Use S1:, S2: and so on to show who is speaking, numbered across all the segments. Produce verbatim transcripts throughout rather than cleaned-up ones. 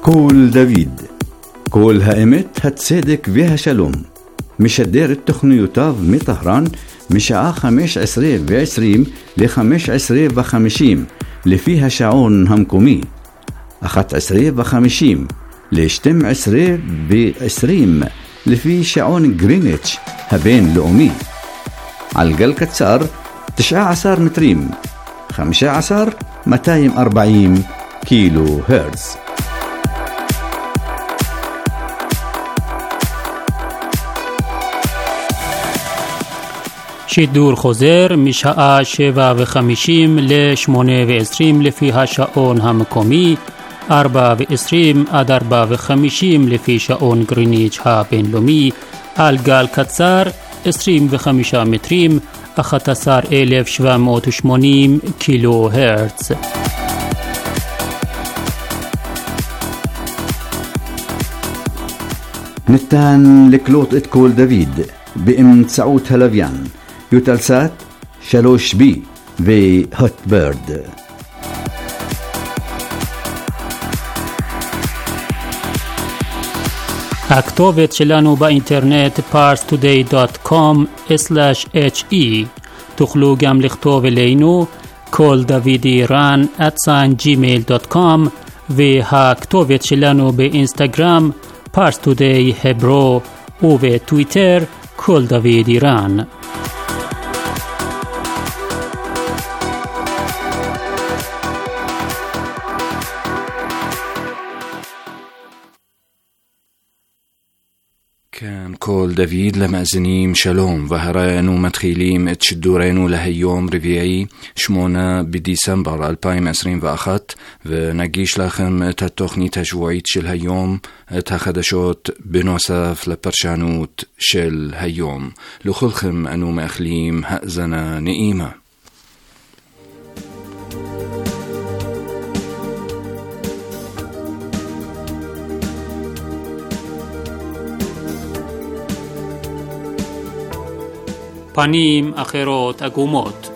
S1: קול דוד, קול האמת, הצדק והשלום, משדר את תוכניותיו מטהרן משעה חמש עשרה ועשרים ל-חמש עשרה וחמישים לפי השעון המקומי, אחת עשרה וחמישים ל-שתים עשרה ועשרים לפי שעון גריניץ' הבינלאומי, על גל קצר תשע עשרה מטרים, חמש עשרה מאתיים וארבעים קילו הרץ.
S2: שידור חוזר משעה שבע וחמישים לשמונה ועשרים לפי השעון המקומי, ארבע ועשרים עד ארבע וחמישים לפי שעון גריניץ' הבינלאומי, על גל קצר עשרים וחמישה מטרים, אחת עשרה אלף שבע מאות ושמונים קילו הרץ.
S1: ניתן לקלוט את קול דוד באמצעות הלוויין יוטלסאט שלוש בי והוטברד.
S2: הכתובת שלנו באינטרנט פארס טודיי דוט קום סלאש אייץ' אי. תוכלו גם לכתוב אלינו קול דוד איראן אט ג'ימייל דוט קום, והכתובת שלנו באינסטגרם פארס טודיי הברו, ובטוויטר קול דוד איראן.
S3: كان كول دافيد لمأزنيم شالوم وهرانو متخيليم اتشدورينو لهيوم ريفيعي شمونا بديسمبر ألفين وعشرين واحد ونجيش لخم تتوخني تجوعيت شل هيوم تخدشوت بنوسف لبرشانوت شل هيوم لخلخم أنو مأخليم هأزنا نئيمة.
S2: פנים אחרות עגומות.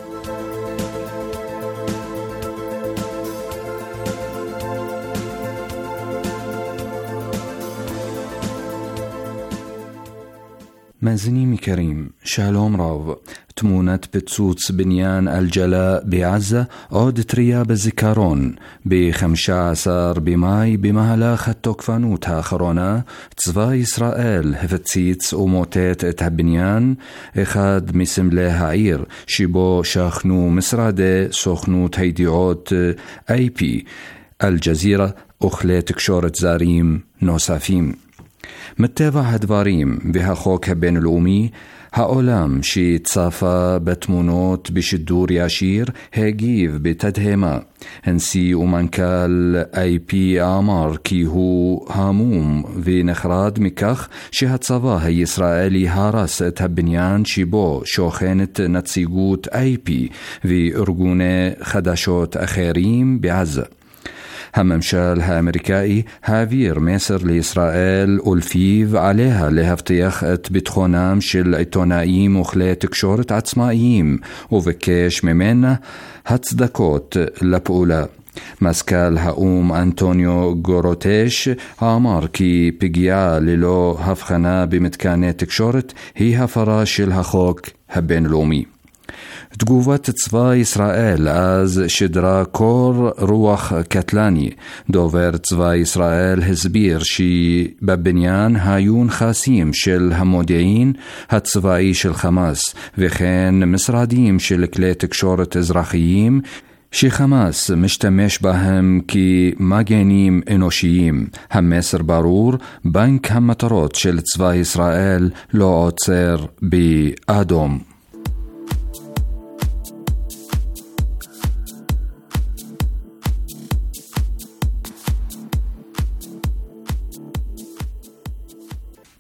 S3: مازنيمي كريم شالوم راو تمونة بتسوتس بنيان الجلاء بعزة عود تريا بالزكارون بخمسة عشر بماي بمهلاخ التوكفانوت هاخرونا تزفا إسرائيل هفتسيتس وموتات تهبنيان إخاد مسم لها عير شبو شاخنو مسرادة سخنو تهيديعوت اي بي الجزيرة أخلت كشورة زاريم نوسافيم. متابع هدواريم بها خوك بين-לאומי העולם שהצפה בתמונות בשידור ישיר הגיב בתדהמה. הנשיא ומנכ"ל איי פי אמר כי הוא המום ונחרד מכך שהצבא הישראלי הרס את הבניין שבו שוכנת נציגות איי פי וארגוני חדשות אחרים בעזה. הממשל האמריקאי העביר מסר לישראל ולפיו עליה להבטיח את ביטחונם של עיתונאים וכלי תקשורת עצמאיים ובקש ממנה הצדקות לפעולה. מזכ"ל האום אנטוניו גוטרש אמר כי פגיעה ללא הבחנה במתקני תקשורת היא הפרה של החוק הבינלאומי. תגובת צבא ישראל אז שדרה קור רוח קטלני. דובר צבא ישראל הסביר שבבניין היו נכסים של המודיעין הצבאי של חמאס וכן משרדים של כלי תקשורת אזרחיים שחמאס משתמש בהם כמגנים אנושיים. המסר ברור, בנק המטרות של צבא ישראל לא עוצר באדום.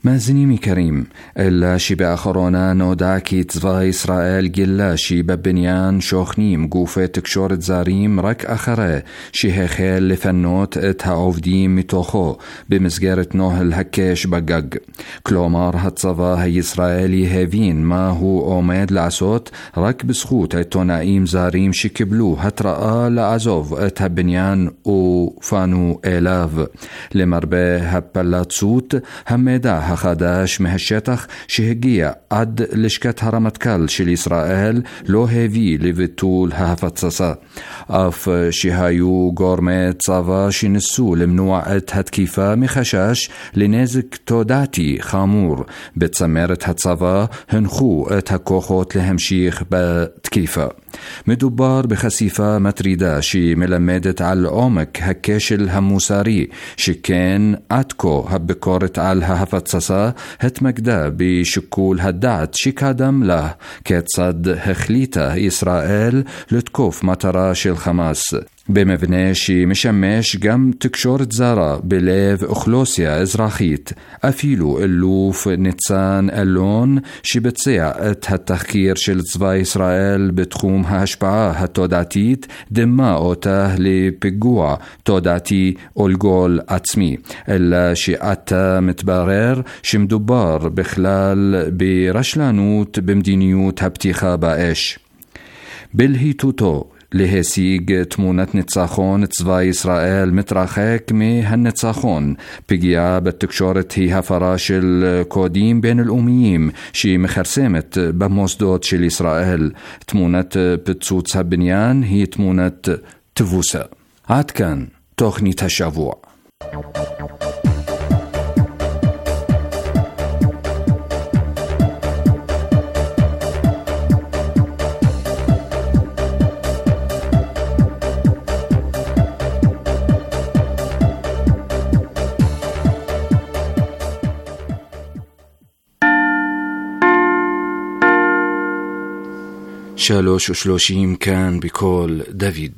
S3: מאזינים יקרים, אלא שבאחרונה נודע כי צבא ישראל גילה שבבניין שוכנים גופי תקשורת זרים רק אחרי שהחל לפנות את העובדים מתוכו במסגרת נוהל הקש בגג. כלומר, הצבא הישראלי הבין מה הוא עומד לעשות רק בזכות עיתונאים זרים שקיבלו התראה לעזוב את הבניין ופנו אליו. למרבה הפלצות, המידע החדש מהשטח שהגיע עד לשכת הרמטכ"ל של ישראל לא הביא לביטול ההפצצה, אף שהיו גורמי צבא שניסו למנוע את התקיפה מחשש לנזק תודעתי חמור. בצמרת הצבא הנחו את הכוחות להמשיך בתקיפה. מדובר בחשיפה מטרידה שמלמדת על עומק הכשל המוסרי, שכן עד כה הביקורת על ההפצצה התמקדה בשיקול הדעת שקדם לה, כיצד החליטה ישראל לתקוף מטרה של חמאס. במבנה שמשמש גם תקשורת זרה בלב אוכלוסייה אזרחית. אפילו אלוף ניצן אלון שביצע את התחקיר של צבא ישראל בתחום ההשפעה התודעתית דמה אותה לפיגוע תודעתי או לגול עצמי, אלא שעתה מתברר שמדובר בכלל ברשלנות במדיניות הפתיחה באש. בלהיטותו להשיג תמונת ניצחון, צבא ישראל מתרחק מהניצחון. פגיעה בתקשורת היא הפרה של קודים בינלאומיים שמכרסמת במוסדות של ישראל. תמונת פיצוץ הבניין היא תמונת תבוסה. עד כאן תוכנית השבוע. שלוש ושלושים כאן בקול דוד.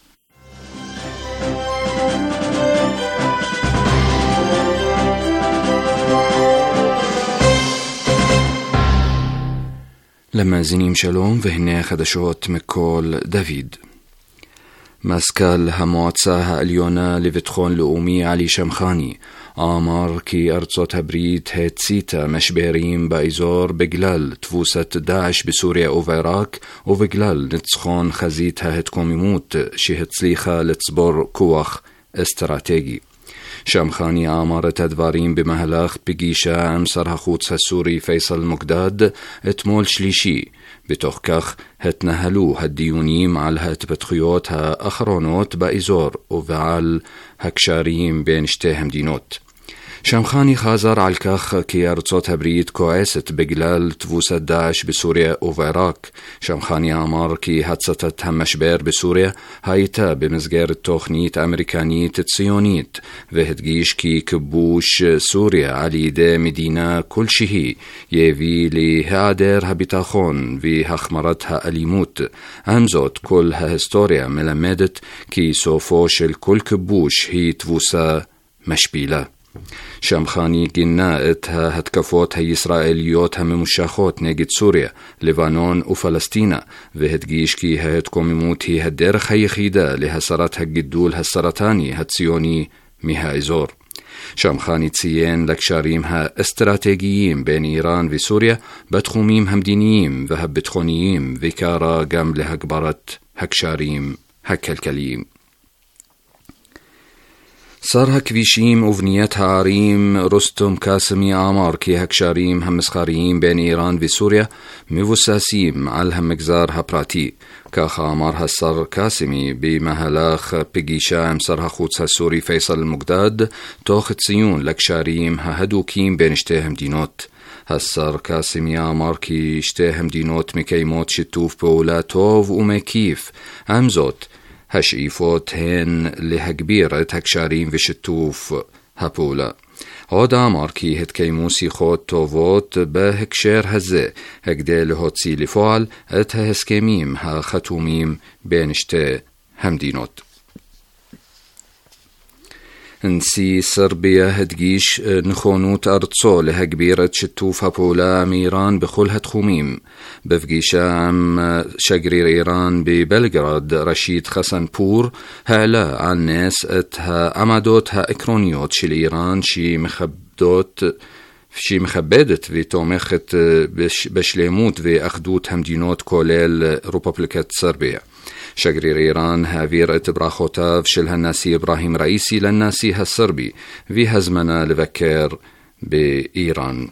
S3: למאזינים שלום, והנה החדשות מקול דוד. מזכ"ל המועצה העליונה לביטחון לאומי עלי שמחני אמר כי ארצות הברית הציתה משברים באזור בגלל תבוסת דאעש בסוריה ובעיראק ובגלל ניצחון חזית ההתקוממות שהצליחה לצבור כוח אסטרטגי. שמחני אמר את הדברים במהלך פגישה עם שר החוץ הסורי פייסל מוקדד אתמול שלישי. בתוך כך התנהלו הדיונים על ההתפתחויות האחרונות באזור ועל הקשרים בין שתי המדינות. שמחני חזר על כך כי ארצות הברית כועסת בגלל תבוסת דאעש בסוריה ובעיראק. שמחני אמר כי הצתת המשבר בסוריה הייתה במסגרת תוכנית אמריקנית ציונית, והדגיש כי כיבוש סוריה על ידי מדינה כלשהי יביא להיעדר הביטחון והחמרת האלימות. עם זאת, כל ההיסטוריה מלמדת כי סופו של כל כיבוש היא תבוסה משפילה. שמחני גינה את ההתקפות הישראליות הממושכות נגד סוריה, לבנון ופלסטינה, והדגיש כי ההתקוממות היא הדרך היחידה להסרת הגידול הסרטני הציוני מהאזור. שמחני ציין לקשרים האסטרטגיים בין איראן וסוריה בתחומים המדיניים והביטחוניים, וקרא גם להגברת הקשרים הכלכליים. שר הכבישים ובניית הערים רוסטום קאסמי אמר כי הקשרים המסחריים בין איראן וסוריה מבוססים על המגזר הפרטי. ככה אמר השר קאסמי במהלך פגישה עם שר החוץ הסורי פייסל מוקדד, תוך ציון לקשרים ההדוקים בין שתי המדינות. השר קאסמי אמר כי שתי המדינות מקיימות שיתוף פעולה טוב ומקיף. עם זאת, השאיפות הן להגביר את הקשרים ושיתוף הפעולה. עוד אמר כי התקיימו שיחות טובות בהקשר הזה, כדי להוציא לפועל את ההסכמים החתומים בין שתי המדינות. نسي صربيا هدجيش نخونوت أرتصو لها كبيرة شتوف هبولا عم إيران بخلها تخوميم بفجيشة عم شجرير إيران ببلغراد رشيد خسنبور هعلا عن ناس اتها عمدوتها إكرونيوت شل إيران شي مخبدوت شي مخبدت في تومخت بشليموت في أخدوت همدينوت كوليل روبابليكة صربيا شجرير إيران هافير اتبراخوتاف شلها الناسي إبراهيم رئيسي للناسي الصربي في هزمنا لفكر بإيران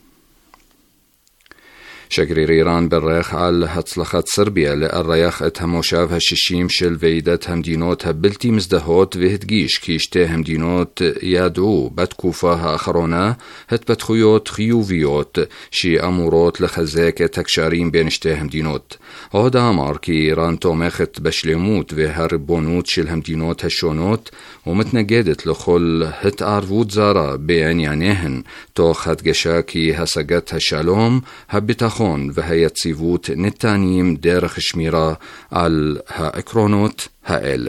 S3: شجرير إيران بالريخ على هتصلخات صربيا لأرياخ اتهموشاف هالششيم شل فيدت همدينوت هبلتي مزدهوت وهدجيش كيشته همدينوت يادعو بتكوفاها أخرونا هت بتخيوت خيوفيوت شي أموروت لخزاك تكشارين بينشته همدينوت هذا عمار كي إيران تومخت بشلموت وهربونوت شل همدينوت هالشونوت ومتنجدت لخل هت أعرفوت زارا بين يعنيهن توخت جشاكي هسجت هالشالوم هبتخ وهي تصيفوت نتانيم دارخ شميرة على ها اكرونوت هائل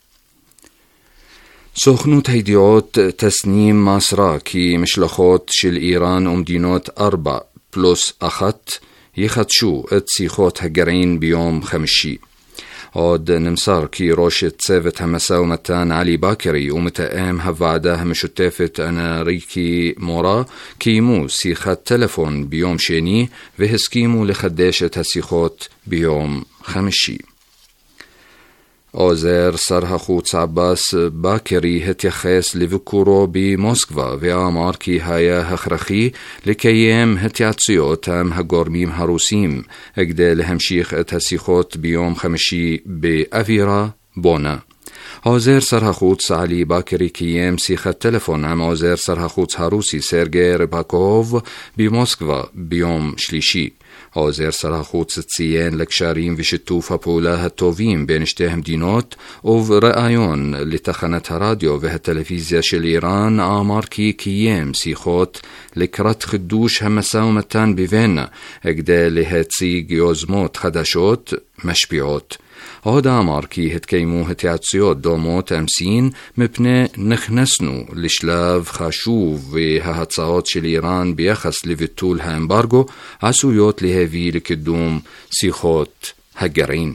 S3: سخنوت هيديوت تسنيم مصرا كي مشلخوت شل إيران ومدينوت أربع بلس أخت يخدشو اتسيخوت هجرين بيوم خمشي عود نمسار كي روشت سيفت همساومتان علي باكري ومتقام هفعده مشتافت أنا ريكي مورا كيمو سيخات تلفون بيوم شيني وهسكيمو لخداشة هسيخوت بيوم خمشي أوزر سرها خوت عباس باكري هتيخيس لفكورو بموسكفا وعمار كي هايا هخرخي لكيام هتياتسيو تام هقورميم هروسيم اقدا لهمشيخ اتهسيخوت بيوم خمشي بأفيرا بونا أوزر سرها خوت علي باكري كيام سيخة تلفون عم أوزر سرها خوت هروسي سيرجي ريباكوف بموسكفا بيوم شليشي أوزر سرها خوت ستسيان لكشارين في شتوفة بولا هالتوفين بين اشتهم دينوت وف رأيون لتخنتها راديو في هالتلفزيا شل إيران آمار كي كيام سيخوت لكرات خدوش همساومتان بفينا اقدا لهاتسيق يوزموت خدشوت مشبيعوت هذا عمار كي هتكيمو هتياتسيوت دوموت أمسين مبنى نخنسنو لشلاف خاشوف وهاتساوت شل إيران بيخص لفتول هامبارغو عسويوت لهذي لكدوم سيخوت هجرين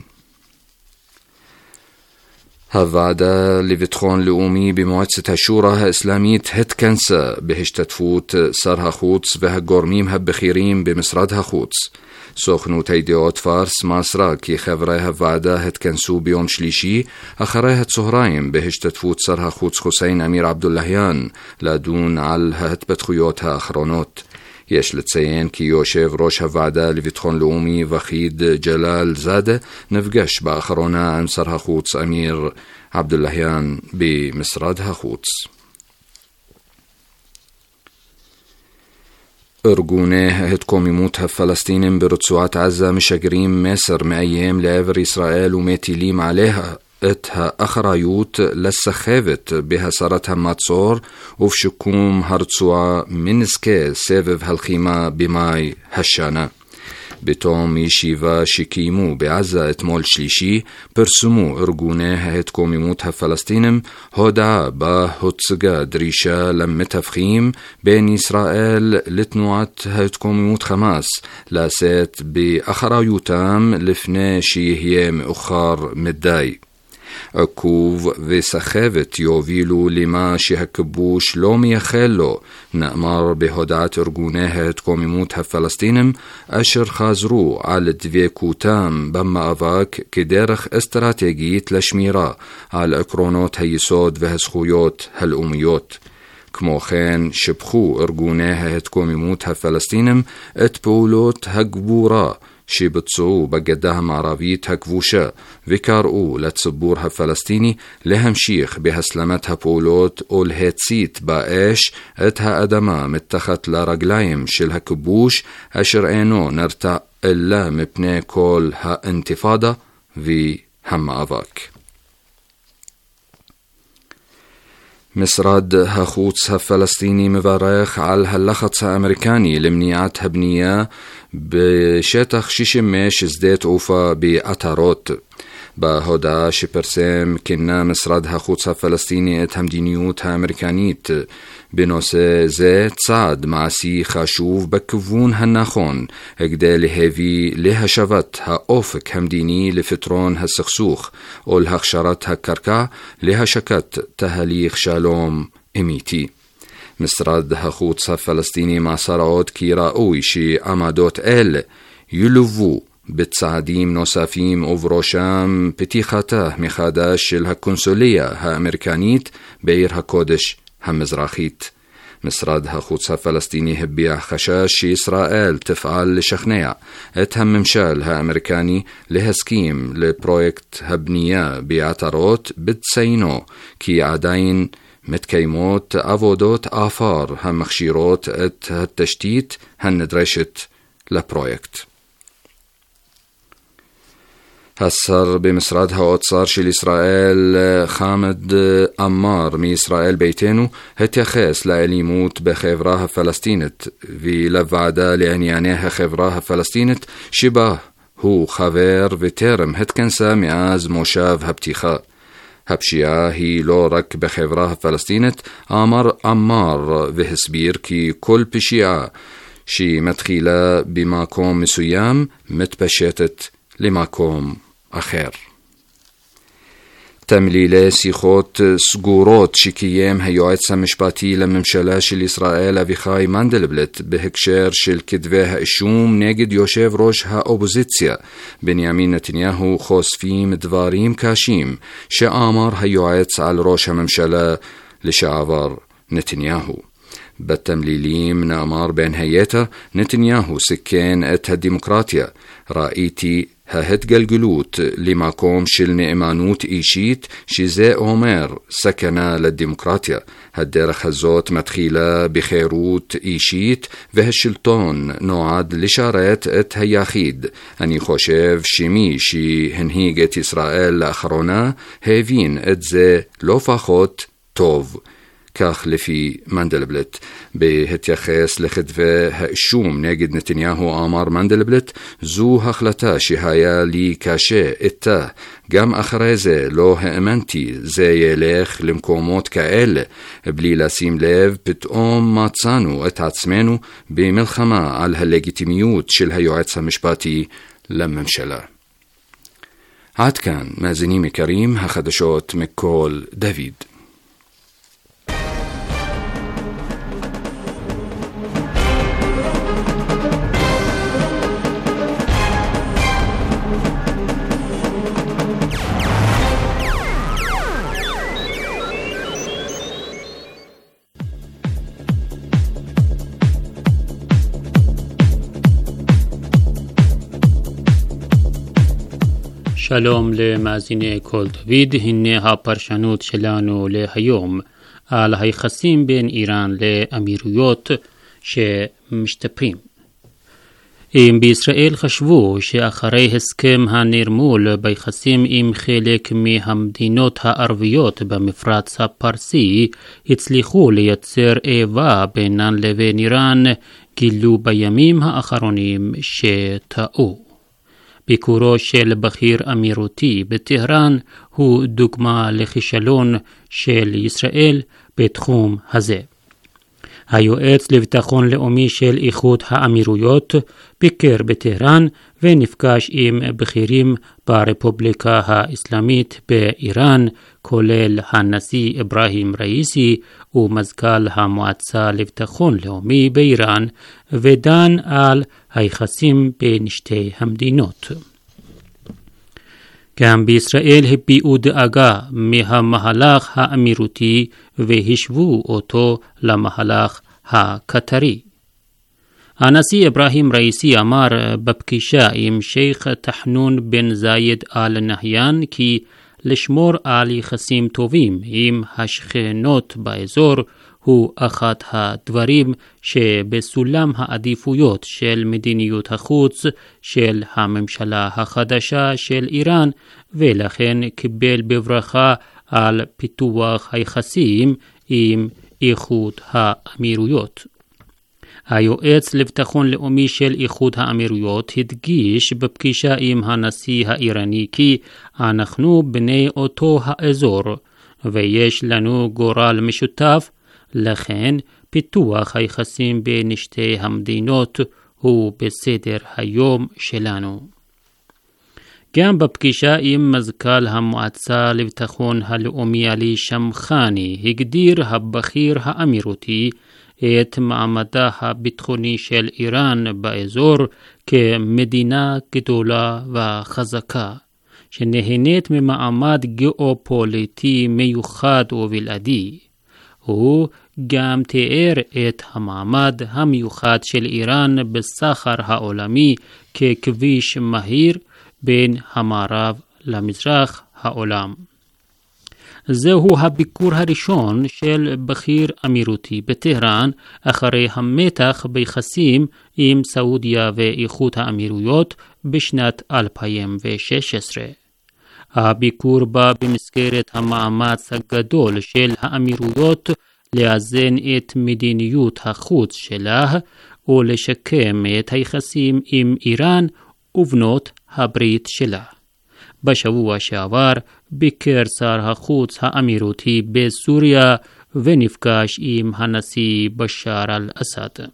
S3: هفعدا لفتخون لأومي بمؤسسة الشورى إسلاميت هتكنسا بهشتتفوت سرها خوتس وهجورميم هبخيرين بمصردها خوتس سخنو تيديوت فارس مصرا كي خبرها فعدا هتكنسو بيوم شليشي أخرها تصهرايم بهشتتفوت سرها خوتس حسين أمير عبد اللهيان لدون على هتبتخيوتها أخرونوت يش لتسيين كي يوشيف روش هفعدا لفتخون لأومي وخيد جلال زادة نفقش بآخرونا عن سرها خوتس أمير عبد اللهيان بمصردها خوتس أرجونه هتكم يموتها فلسطين برتسوعة عزة مشاجرين مصر مأيام لعبر إسرائيل وميتيليم عليها اتها أخرايوت لسخافت بها صارتها ماتصور وفشكوم هرتسوعة منسكي سبب هالخيمة بماي هشانا بتوم يشيفا شكيمو بعزة اتمول شليشي برسمو ارجونه هتكم يموتها فلسطينم هدعا با هتسجا دريشا لم تفخيم بين إسرائيل لتنوعت هتكم يموت خماس لاسات بأخرايوتام لفنا شيهيام أخار مداي أكوف وسخافت يوفيلو لما شهكبوش لوم يخلو نأمر بهدعات أرجونها تقوم يموتها فلسطينم أشر خازرو على دفيكوتام بما أفاك كدارخ استراتيجيت لشميرا على أكرونوت هيسود وهسخويوت هالأميوت كمو خان شبخو أرجونها تقوم يموتها فلسطينم اتبولوت هجبورا شي بتصعو بقدها معرابيت هكفوشا وكارقو لتصبورها فلسطيني لهم شيخ بهسلمتها بولوت أول هاتسيت باقاش اتها أدما متخت لرجلايم شلها كبوش أشر اينو نرتع إلا مبنى كل ها انتفاضة في هم أفاك مصراد هخوتها فلسطيني مبارخ على هاللخطة أمريكاني لمنيعتها بنية بشتخ شيشمش زدات أوفا بأتاروت בהודעה שפרסם כינה משרד החוץ הפלסטיני את המדיניות האמריקנית בנושא זה צעד מעשי חשוב בכיוון הנכון כדי להביא להשבת האופק המדיני לפתרון הסכסוך או להכשרת הקרקע להשקת תהליך שלום אמיתי. משרד החוץ הפלסטיני מסר עוד כי ראוי שעמדות אלה ילוו בצעדים נוספים ובראשם פתיחתה מחדש של הקונסוליה האמריקנית בעיר הקודש המזרחית. משרד החוץ הפלסטיני הביע חשש שישראל תפעל לשכנע את הממשל האמריקני להסכים לפרויקט הבנייה בעטרות בציינו כי עדיין מתקיימות עבודות עפר המכשירות את התשתית הנדרשת לפרויקט. השר במשרד האוצר של ישראל חמד עמאר מישראל ביתנו התייחס לאלימות בחברה הפלסטינית ולוועדה לענייני החברה הפלסטינית שבה הוא חבר וטרם התכנסה מאז מושב הפתיחה. הפשיעה היא לא רק בחברה הפלסטינית, אמר עמאר והסביר כי כל פשיעה שמתחילה במקום מסוים מתפשטת למקום אחר. תמלילי שיחות סגורות שקיים היועץ המשפטי לממשלה של ישראל אביחי מנדלבליט בהקשר של כתבי האישום נגד יושב ראש האופוזיציה בנימין נתניהו חושפים דברים קשים שאמר היועץ על ראש הממשלה לשעבר נתניהו. בתמלילים נאמר בין היתר נתניהו סיכן את הדמוקרטיה, ראיתי ההתגלגלות למקום של נאמנות אישית שזה אומר סכנה לדמוקרטיה. הדרך הזאת מתחילה בחירות אישית והשלטון נועד לשרת את היחיד. אני חושב שמי שהנהיג את ישראל לאחרונה הבין את זה לא פחות טוב. כך לפי מנדלבליט. בהתייחס לכתבי האישום נגד נתניהו אמר מנדלבליט, זו החלטה שהיה לי קשה איתה. גם אחרי זה לא האמנתי זה ילך למקומות כאלה. בלי לשים לב, פתאום מצאנו את עצמנו במלחמה על הלגיטימיות של היועץ המשפטי לממשלה. עד כאן, מאזינים יקרים, החדשות מכל דוד.
S2: שלום למאזיני כל דוד, הנה הפרשנות שלנו להיום על היחסים בין איראן לאמירויות שמשתפרים. אם בישראל חשבו שאחרי הסכם הנרמול ביחסים עם חלק מהמדינות הערביות במפרץ הפרסי הצליחו לייצר איבה בינן לבין איראן, גילו בימים האחרונים שטעו. ביקורו של בכיר אמירותי בטהרן הוא דוגמה לכישלון של ישראל בתחום הזה. היועץ לביטחון לאומי של איחוד האמירויות ביקר בטהרן ונפגש עם בכירים ברפובליקה האסלאמית באיראן, כולל הנשיא אברהים ראיסי ומזכ"ל המועצה לביטחון לאומי באיראן, ודן על היחסים בין שתי המדינות. גם בישראל הביעו דאגה מהמהלך האמירותי והשוו אותו למהלך הקטרי. הנשיא אברהים ראיסי אמר בפגישה עם שייח תחנון בן זייד אל נהיין כי לשמור על יחסים טובים עם השכנות באזור הוא אחד הדברים שבסולם העדיפויות של מדיניות החוץ של הממשלה החדשה של איראן, ולכן קיבל בברכה על פיתוח היחסים עם איחוד האמירויות. היועץ לביטחון לאומי של איחוד האמירויות הדגיש בפגישה עם הנשיא האיראני כי אנחנו בני אותו האזור ויש לנו גורל משותף, לכן פיתוח היחסים בין שתי המדינות הוא בסדר היום שלנו. גם בפגישה עם מזכ"ל המועצה לביטחון הלאומי עלי שמחני הגדיר הבכיר האמירותי את מעמדה הביטחוני של איראן באזור כמדינה גדולה וחזקה, שנהנית ממעמד גיאופוליטי מיוחד ובלעדי. הוא גם תיאר את המעמד המיוחד של איראן בסחר העולמי ככביש מהיר בין המערב למזרח העולם. זהו הביקור הראשון של בכיר אמירותי בטהרן אחרי המתח ביחסים עם סעודיה ואיחוד האמירויות בשנת אלפיים ושש עשרה. הביקור בא במסגרת המאמץ הגדול של האמירויות לאזן את מדיניות החוץ שלה ולשקם את היחסים עם איראן ובנות הברית שלה. בשבוע שעבר ביקר שר החוץ האמירותי בסוריה ונפגש עם הנשיא בשאר אל-אסד.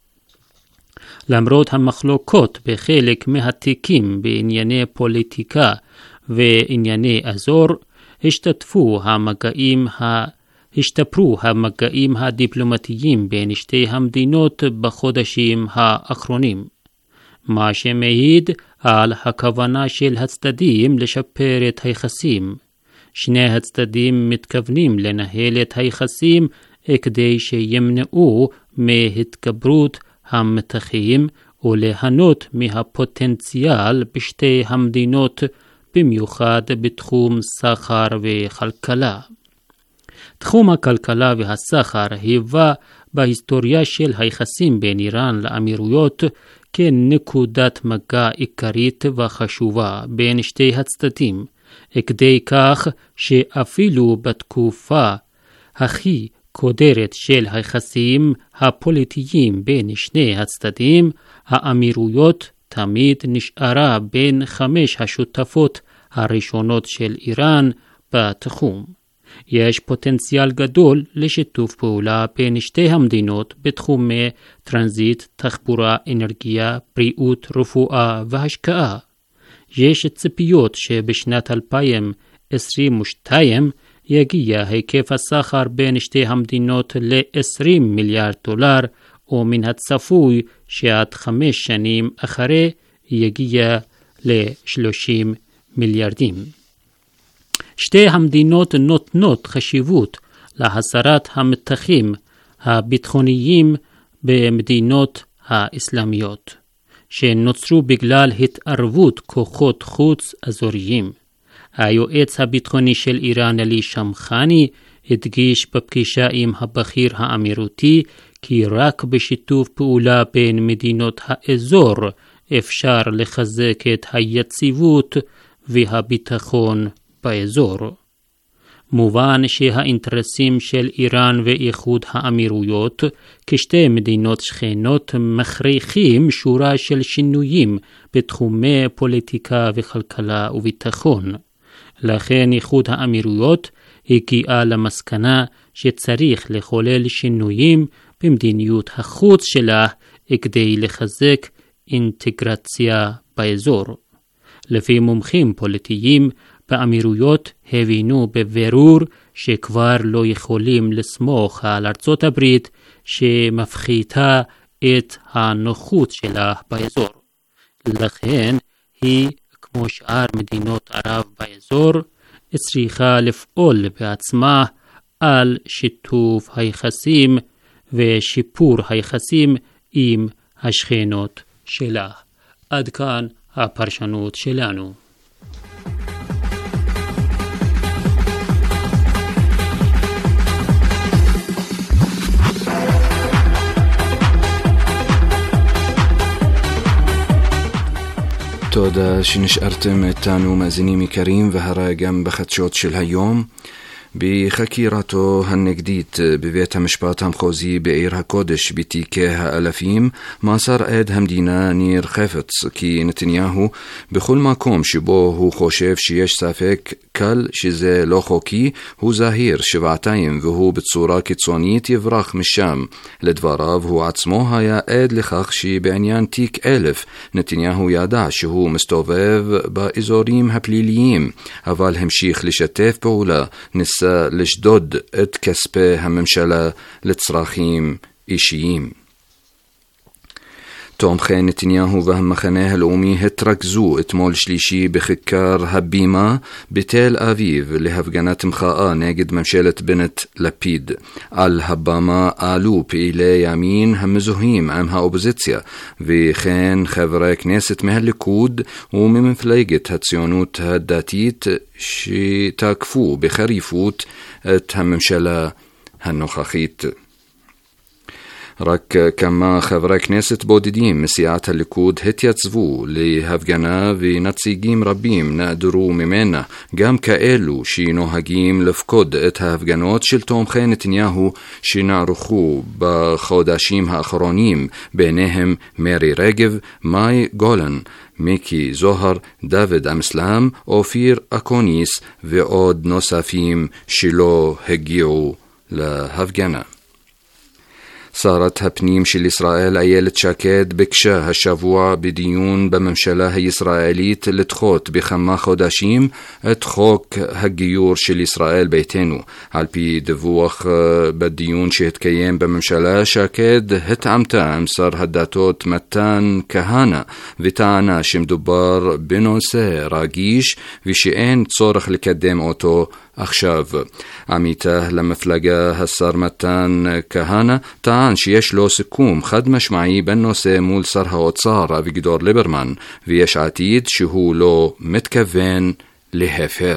S2: למרות המחלוקות בחלק מהתיקים בענייני פוליטיקה וענייני אזור, השתתפו המגעים ה... השתפרו המגעים הדיפלומטיים בין שתי המדינות בחודשים האחרונים, מה שמעיד על הכוונה של הצדדים לשפר את היחסים. שני הצדדים מתכוונים לנהל את היחסים כדי שימנעו מהתגברות המתחים וליהנות מהפוטנציאל בשתי המדינות, במיוחד בתחום סחר וכלכלה. תחום הכלכלה והסחר היווה בהיסטוריה של היחסים בין איראן לאמירויות כנקודת מגע עיקרית וחשובה בין שתי הצדדים, כדי כך שאפילו בתקופה הכי קודרת של היחסים הפוליטיים בין שני הצדדים, האמירויות תמיד נשארה בין חמש השותפות הראשונות של איראן בתחום. יש פוטנציאל גדול לשיתוף פעולה בין שתי המדינות בתחומי טרנזיט, תחבורה, אנרגיה, בריאות, רפואה והשקעה. יש ציפיות שבשנת אלפיים עשרים ושתיים יגיע היקף הסחר בין שתי המדינות ל-עשרים מיליארד דולר, ומן הצפוי שעד חמש שנים אחרי יגיע ל-שלושים מיליארדים. שתי המדינות נותנות חשיבות להסרת המתחים הביטחוניים במדינות האסלאמיות, שנוצרו בגלל התערבות כוחות חוץ אזוריים. היועץ הביטחוני של איראן עלי שמחני הדגיש בפגישה עם הבכיר האמירותי כי רק בשיתוף פעולה בין מדינות האזור אפשר לחזק את היציבות והביטחון באזור. מובן שהאינטרסים של איראן ואיחוד האמירויות כשתי מדינות שכנות מכריחים שורה של שינויים בתחומי פוליטיקה וכלכלה וביטחון. לכן איחוד האמירויות הגיעה למסקנה שצריך לחולל שינויים במדיניות החוץ שלה כדי לחזק אינטגרציה באזור. לפי מומחים פוליטיים, באמירויות הבינו בבירור שכבר לא יכולים לסמוך על ארצות הברית שמפחיתה את הנוחות שלה באזור. לכן היא, כמו שאר מדינות ערב באזור, צריכה לפעול בעצמה על שיתוף היחסים ושיפור היחסים עם השכנות שלה. עד כאן הפרשנות שלנו.
S3: תודה שנשארתם איתנו מאזינים יקרים, והרי גם בחדשות של היום. בחקירתו הנגדית בבית המשפט המחוזי בעיר הקודש בתיקי האלפים, מסר עד המדינה ניר חפץ כי נתניהו בכל מקום שבו הוא חושב שיש ספק קל שזה לא חוקי, הוא זהיר שבעתיים והוא בצורה קיצונית יברח משם. לדבריו הוא עצמו היה עד לכך שבעניין תיק אלף נתניהו ידע שהוא מסתובב באזורים הפליליים, אבל המשיך לשתף פעולה, ניסה לשדוד את כספי הממשלה לצרכים אישיים. תומכי נתניהו והמחנה הלאומי התרכזו אתמול שלישי בכיכר הבימה בתל אביב להפגנת מחאה נגד ממשלת בנט-לפיד. על הבמה עלו פעילי ימין המזוהים עם האופוזיציה, וכן חברי כנסת מהליכוד וממפלגת הציונות הדתית שתקפו בחריפות את הממשלה הנוכחית. רק כמה חברי כנסת בודדים מסיעת הליכוד התייצבו להפגנה ונציגים רבים נעדרו ממנה, גם כאלו שנוהגים לפקוד את ההפגנות של תומכי נתניהו שנערכו בחודשים האחרונים, ביניהם מירי רגב, מאי גולן, מיקי זוהר, דוד אמסלם, אופיר אקוניס ועוד נוספים שלא הגיעו להפגנה. שרת הפנים של ישראל איילת שקד ביקשה השבוע בדיון בממשלה הישראלית לדחות בכמה חודשים את חוק הגיור של ישראל ביתנו. על פי דיווח בדיון שהתקיים בממשלה, שקד התעמתה עם שר הדתות מתן כהנא וטענה שמדובר בנושא רגיש ושאין צורך לקדם אותו עכשיו. עמיתה למפלגה השר מתן כהנא טען שיש לו סיכום חד משמעי בנושא מול שר האוצר אביגדור ליברמן, ויש עתיד שהוא לא מתכוון להפר.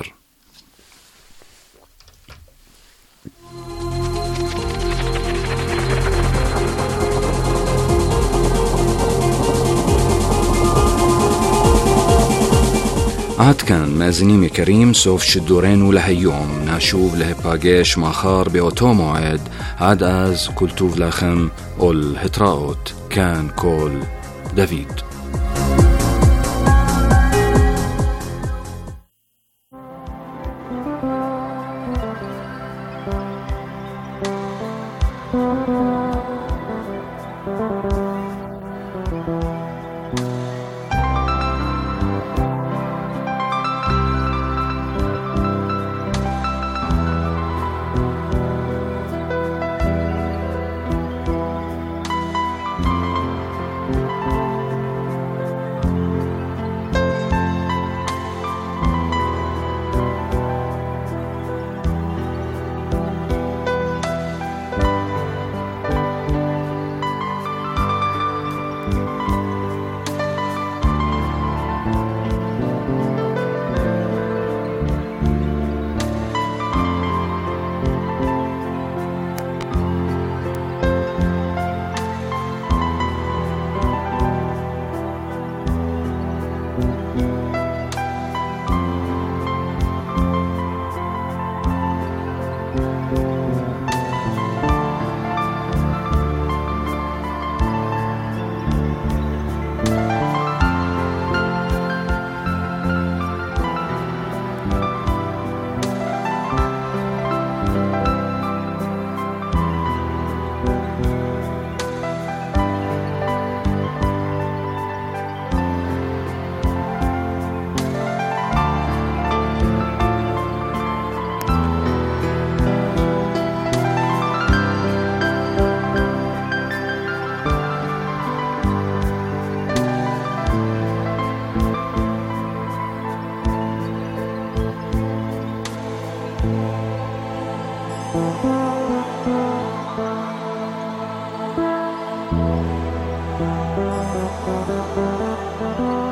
S3: עד כאן מאזינים יקרים, סוף שידורנו להיום. נשוב להיפגש מחר באותו מועד. עד אז כל טוב לכם ולהתראות. כאן כל דוד.
S4: Thank you.